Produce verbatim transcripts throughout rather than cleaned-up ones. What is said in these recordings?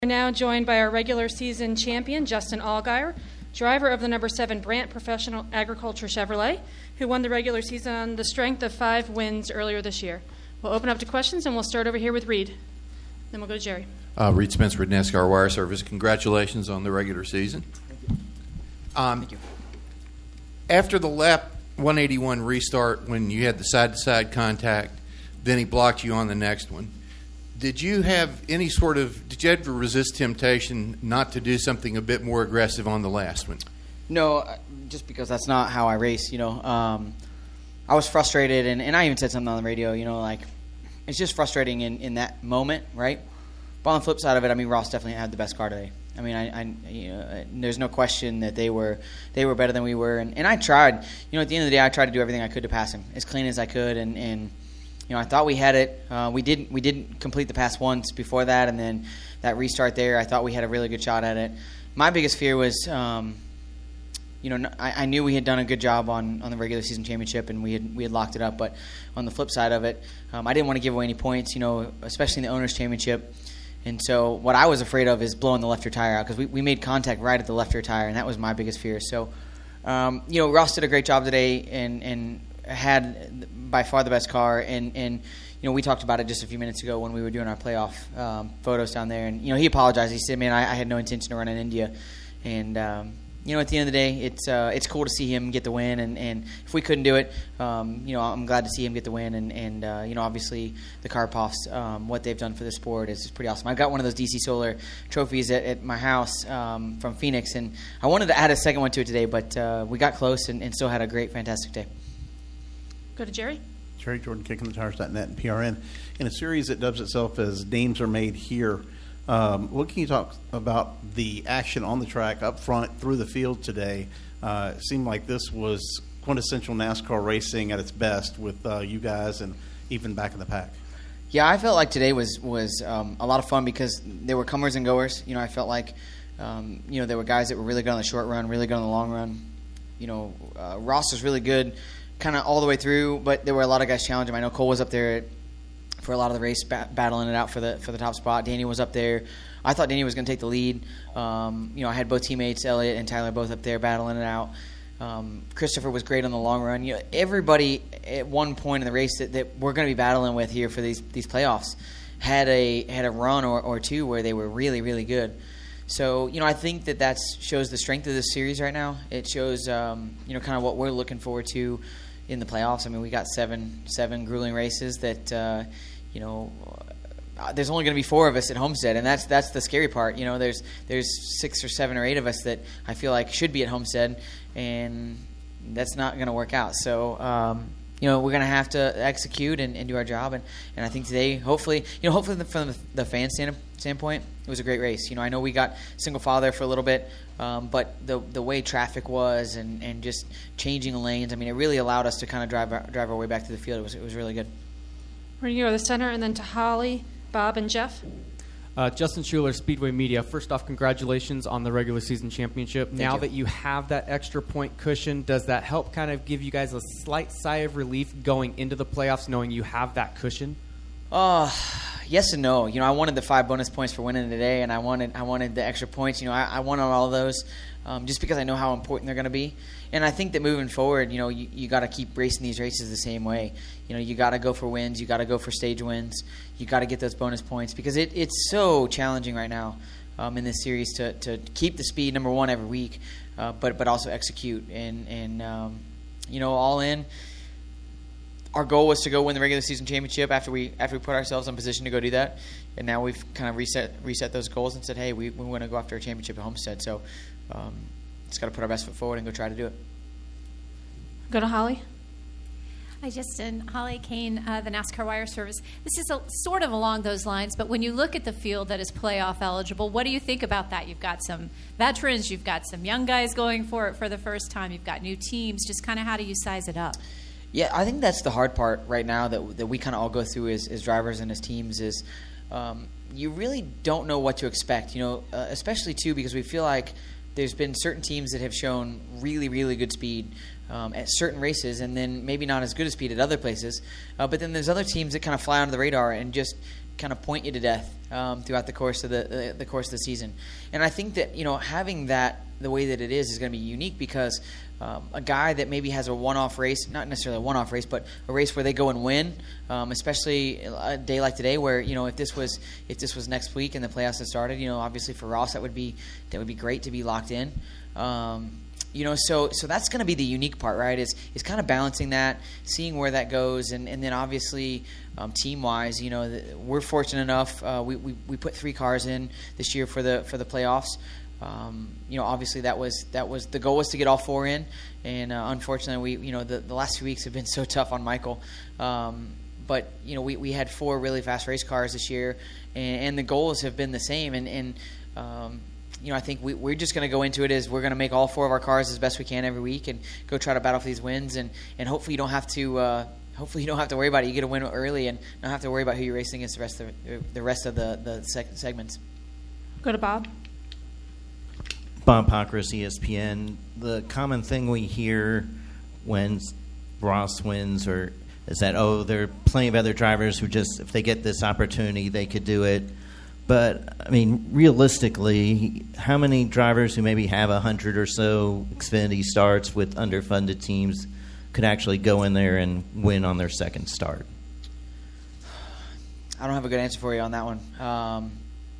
We're now joined by our regular season champion, Justin Allgaier, driver of the number seven Brandt Professional Agriculture Chevrolet, who won the regular season on the strength of five wins earlier this year. We'll open up to questions, and we'll start over here with Reed. Then we'll go to Jerry. Uh, Reed Spencer with NASCAR Wire Service. Congratulations on the regular season. Thank you. Um, Thank you. After the lap one eighty-one restart, when you had the side-to-side contact, then he blocked you on the next one. Did you have any sort of, did you ever resist temptation not to do something a bit more aggressive on the last one? No, just because that's not how I race, you know. Um, I was frustrated, and, and I even said something on the radio, you know, like, it's just frustrating in, in that moment, right? But on the flip side of it, I mean, Ross definitely had the best car today. I mean, I, I you know, there's no question that they were they were better than we were, and, and I tried. You know, at the end of the day, I tried to do everything I could to pass him, as clean as I could, and, and you know, I thought we had it. Uh, we didn't. We didn't complete the pass once before that, and then that restart there, I thought we had a really good shot at it. My biggest fear was, um, you know, I, I knew we had done a good job on, on the regular season championship, and we had we had locked it up. But on the flip side of it, um, I didn't want to give away any points, you know, especially in the owners' championship. And so what I was afraid of is blowing the left rear tire out, because we, we made contact right at the left rear tire, and that was my biggest fear. So, um, you know, Ross did a great job today, and and had by far the best car, and, and you know, we talked about it just a few minutes ago when we were doing our playoff um, photos down there, and you know, he apologized. He said, "Man, I, I had no intention to run in India," and um, you know, at the end of the day, it's uh, it's cool to see him get the win, and, and if we couldn't do it, um, you know, I'm glad to see him get the win, and and uh, you know, obviously the Karpoffs, um, what they've done for the sport is pretty awesome. I've got one of those D C Solar trophies at, at my house um, from Phoenix, and I wanted to add a second one to it today, but uh, we got close and, and still had a great, fantastic day. Go to Jerry. Jerry Jordan, kicking the tires dot net and P R N. In a series that dubs itself as Names Are Made Here, um, what can you talk about the action on the track, up front, through the field today? Uh, it seemed like this was quintessential NASCAR racing at its best with uh, you guys and even back in the pack. Yeah, I felt like today was, was um, a lot of fun because there were comers and goers. You know, I felt like, um, you know, there were guys that were really good on the short run, really good on the long run. You know, uh, Ross was really good kind of all the way through, but there were a lot of guys challenging him. I know Cole was up there for a lot of the race, bat- battling it out for the for the top spot. Danny was up there. I thought Danny was going to take the lead. Um, you know, I had both teammates, Elliott and Tyler, both up there battling it out. Um, Christopher was great on the long run. You know, everybody at one point in the race that, that we're going to be battling with here for these these playoffs had a had a run or, or two where they were really, really good. So, you know, I think that that shows the strength of this series right now. It shows, um, you know, kind of what we're looking forward to in the playoffs. I mean, we got seven seven grueling races that, uh, you know, uh, there's only going to be four of us at Homestead, and that's that's the scary part. You know, there's there's six or seven or eight of us that I feel like should be at Homestead, and that's not going to work out. So, um, you know, we're going to have to execute and, and do our job, and, and I think today, hopefully, you know, hopefully from the fan stand, standpoint, it was a great race. You know, I know we got single file there for a little bit, um, but the the way traffic was and, and just changing lanes, I mean, it really allowed us to kind of drive our, drive our way back to the field. It was it was really good. We're going to go to the center and then to Holly, Bob, and Jeff. Uh, Justin Schuler, Speedway Media. First off, congratulations on the regular season championship. Thank now you. that you have that extra point cushion, does that help kind of give you guys a slight sigh of relief going into the playoffs, knowing you have that cushion? Uh, yes and no. You know, I wanted the five bonus points for winning today, and I wanted I wanted the extra points. You know, I, I wanted all of those um, just because I know how important they're going to be. And I think that moving forward, you know, you, you got to keep racing these races the same way. You know, you got to go for wins. You got to go for stage wins. You got to get those bonus points because it, it's so challenging right now um, in this series to, to keep the speed, number one, every week, uh, but but also execute. And, and um, you know, all in, our goal was to go win the regular season championship after we after we put ourselves in position to go do that. And now we've kind of reset reset those goals and said, hey, we, we want to go after a championship at Homestead. So um, just got to put our best foot forward and go try to do it. Go to Holly. Hi, Justin. Holly Kane, uh, the NASCAR Wire Service. This is a, sort of along those lines, but when you look at the field that is playoff eligible, what do you think about that? You've got some veterans, you've got some young guys going for it for the first time, you've got new teams. Just kind of how do you size it up? Yeah, I think that's the hard part right now that that we kind of all go through as, as drivers and as teams is um, you really don't know what to expect, you know, uh, especially, too, because we feel like there's been certain teams that have shown really, really good speed um, at certain races and then maybe not as good a speed at other places. Uh, but then there's other teams that kind of fly under the radar and just kind of point you to death um, throughout the course of the, the the course of the season. And I think that, you know, having that the way that it is is going to be unique because um, a guy that maybe has a one-off race, not necessarily a one-off race, but a race where they go and win, um, especially a day like today, where, you know, if this was if this was next week and the playoffs had started, you know, obviously for Ross that would be that would be great to be locked in. Um, You know, so so that's going to be the unique part, right? Is is kind of balancing that, seeing where that goes, and, and then obviously um, team wise, you know, the, we're fortunate enough. Uh, we, we we put three cars in this year for the for the playoffs. Um, you know, obviously that was that was the goal was to get all four in, and uh, unfortunately, we you know the, the last few weeks have been so tough on Michael. Um, but you know, we, we had four really fast race cars this year, and, and the goals have been the same, and and. Um, You know, I think we, we're just going to go into it as we're going to make all four of our cars as best we can every week, and go try to battle for these wins, and, and hopefully you don't have to uh, hopefully you don't have to worry about it. You get a win early, and don't have to worry about who you're racing against the rest of the rest of the the seg- segments. Go to Bob. Bob Pockrass, E S P N. The common thing we hear when Ross wins, or is that oh, there are plenty of other drivers who just if they get this opportunity, they could do it. But, I mean, realistically, how many drivers who maybe have one hundred or so Xfinity starts with underfunded teams could actually go in there and win on their second start? I don't have a good answer for you on that one. Um,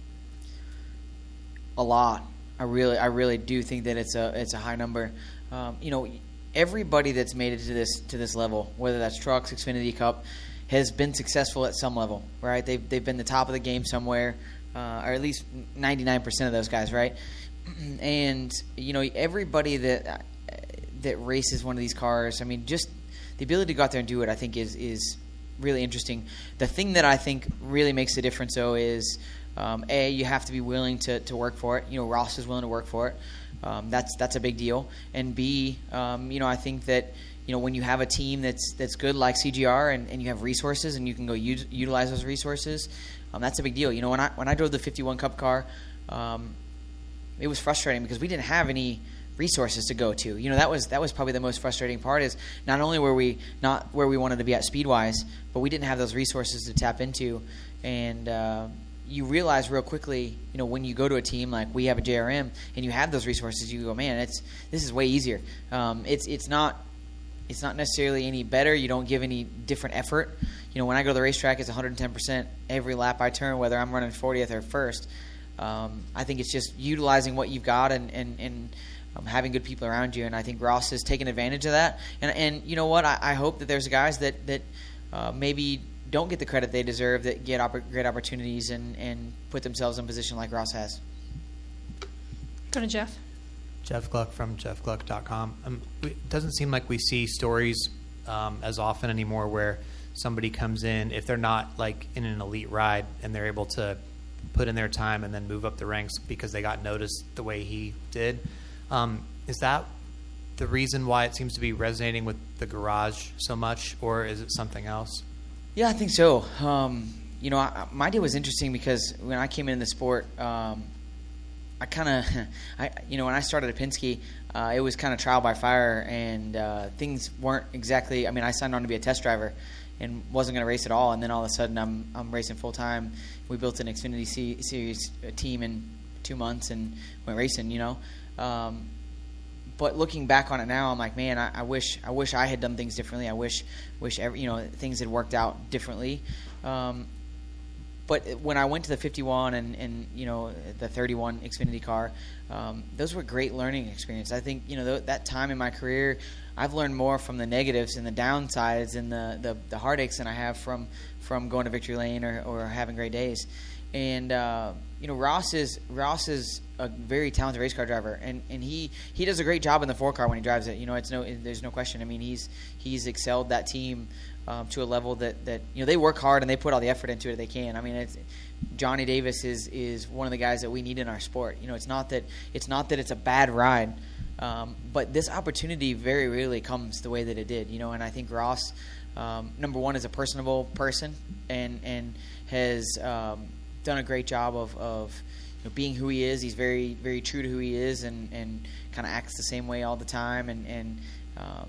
a lot. I really, I really do think that it's a it's a high number. Um, you know, everybody that's made it to this to this level, whether that's trucks, Xfinity Cup, has been successful at some level, right? They've they've been the top of the game somewhere, uh, or at least ninety-nine percent of those guys, right? And you know, everybody that that races one of these cars, I mean, just the ability to go out there and do it, I think is is really interesting. The thing that I think really makes the difference, though, is um, a you have to be willing to to work for it. You know, Ross is willing to work for it. Um, that's that's a big deal. And B, um, you know, I think that. You know, when you have a team that's that's good like C G R and, and you have resources and you can go use, utilize those resources, um, that's a big deal. You know, when I when I drove the fifty-one Cup car, um, it was frustrating because we didn't have any resources to go to. You know, that was that was probably the most frustrating part. Is not only were we not where we wanted to be at speed wise, but we didn't have those resources to tap into. And uh, you realize real quickly, you know, when you go to a team like we have a J R M and you have those resources, you go, man, it's this is way easier. Um, it's it's not. It's not necessarily any better. You don't give any different effort. You know, when I go to the racetrack, it's one hundred ten percent every lap I turn, whether I'm running fortieth or first. Um, I think it's just utilizing what you've got and, and, and um, having good people around you. And I think Ross has taken advantage of that. And, and you know what? I, I hope that there's guys that, that uh, maybe don't get the credit they deserve, that get opp- great opportunities and, and put themselves in a position like Ross has. Go to Jeff. Jeff Gluck from jeff gluck dot com. Um, it doesn't seem like we see stories um, as often anymore where somebody comes in, if they're not like in an elite ride and they're able to put in their time and then move up the ranks because they got noticed the way he did. Um, is that the reason why it seems to be resonating with the garage so much, or is it something else? Yeah, I think so. Um, you know, I, my deal was interesting because when I came into the sport, um, I kind of, I you know, when I started at Penske, uh, it was kind of trial by fire, and uh, things weren't exactly. I mean, I signed on to be a test driver, and wasn't going to race at all. And then all of a sudden, I'm I'm racing full time. We built an Xfinity C- Series team in two months and went racing. You know, um, but looking back on it now, I'm like, man, I, I wish I wish I had done things differently. I wish wish every, you know things had worked out differently. Um, But when I went to the fifty-one and, and you know the thirty-one Xfinity car, um, those were great learning experiences. I think you know th- that time in my career, I've learned more from the negatives and the downsides and the, the, the heartaches than I have from, from going to victory lane or, or having great days. And uh, you know Ross is Ross is a very talented race car driver, and, and he, he does a great job in the four car when he drives it. You know, it's no there's no question. I mean, he's he's excelled that team. Um, to a level that, that you know they work hard and they put all the effort into it they can. I mean, it's, Johnny Davis is, is one of the guys that we need in our sport. You know, it's not that it's not that it's a bad ride, um, but this opportunity very rarely comes the way that it did. You know, and I think Ross, um, number one, is a personable person and and has um, done a great job of, of you know, being who he is. He's very very true to who he is and, and kind of acts the same way all the time and and. Um,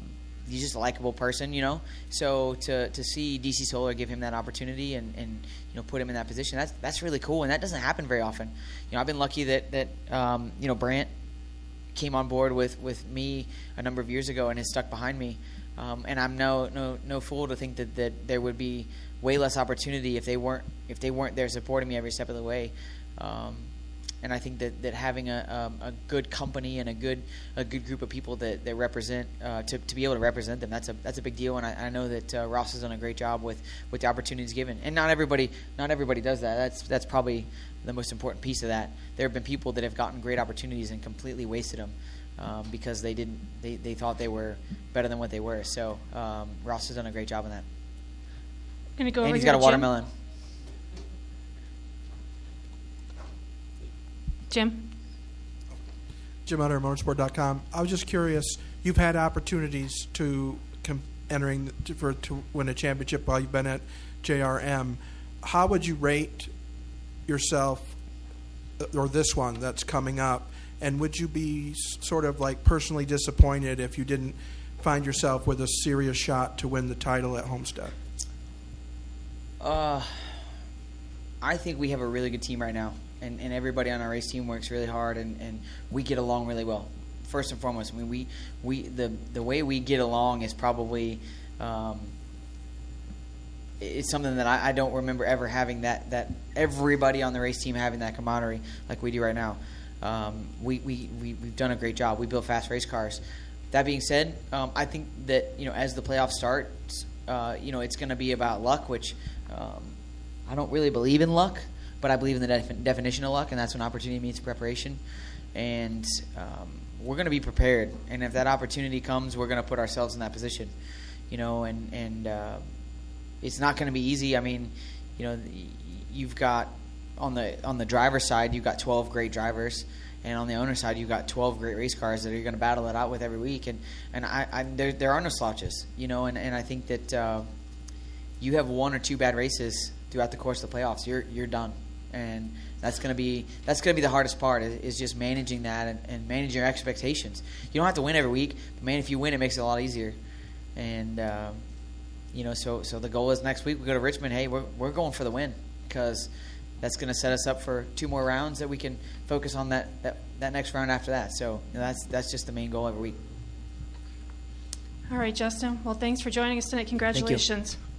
he's just a likable person, you know. So to to see D C Solar give him that opportunity and, and you know put him in that position, that's that's really cool, and that doesn't happen very often. You know, I've been lucky that that um, you know Brant came on board with, with me a number of years ago and has stuck behind me. Um, and I'm no no no fool to think that, that there would be way less opportunity if they weren't if they weren't there supporting me every step of the way. Um, and I think that, that having a, um, a good company and a good a good group of people that, that represent uh, to, to be able to represent them, that's a that's a big deal. And I, I know that uh, Ross has done a great job with, with the opportunities given. And not everybody not everybody does that. That's that's probably the most important piece of that. There have been people that have gotten great opportunities and completely wasted them. Um, because they didn't, they, they thought they were better than what they were. So um, Ross has done a great job on that. Going to go and over he's here got a to watermelon. Jim. Jim Utter, motorsport dot com. I was just curious. You've had opportunities to com- entering to, for to win a championship while you've been at J R M. How would you rate yourself, or this one that's coming up? And would you be sort of like personally disappointed if you didn't find yourself with a serious shot to win the title at Homestead? Uh, I think we have a really good team right now, and, and everybody on our race team works really hard, and, and we get along really well. First and foremost, I mean, we we the the way we get along is probably um, it's something that I, I don't remember ever having that that everybody on the race team having that camaraderie like we do right now. Um, we, we, we, we've done a great job. We build fast race cars. That being said, um, I think that, you know, as the playoffs start, uh, you know, it's going to be about luck, which um, I don't really believe in luck, but I believe in the def- definition of luck, and that's when opportunity meets preparation. And um, we're going to be prepared. And if that opportunity comes, we're going to put ourselves in that position, you know, and, and uh, it's not going to be easy. I mean, you know, you've got, On the on the driver's side, you've got twelve great drivers, and on the owner's side, you've got twelve great race cars that you're going to battle it out with every week. And and I, I there there are no slouches, you know. And, and I think that uh, you have one or two bad races throughout the course of the playoffs, you're you're done. And that's going to be that's going to be the hardest part is, is just managing that and, and managing your expectations. You don't have to win every week, but man, if you win, it makes it a lot easier. And uh, you know, so so the goal is next week we go to Richmond. Hey, we're we're going for the win because that's going to set us up for two more rounds that we can focus on that, that, that next round after that. So you know, that's that's just the main goal every week. All right, Justin. Well, thanks for joining us tonight. Congratulations. Thank you.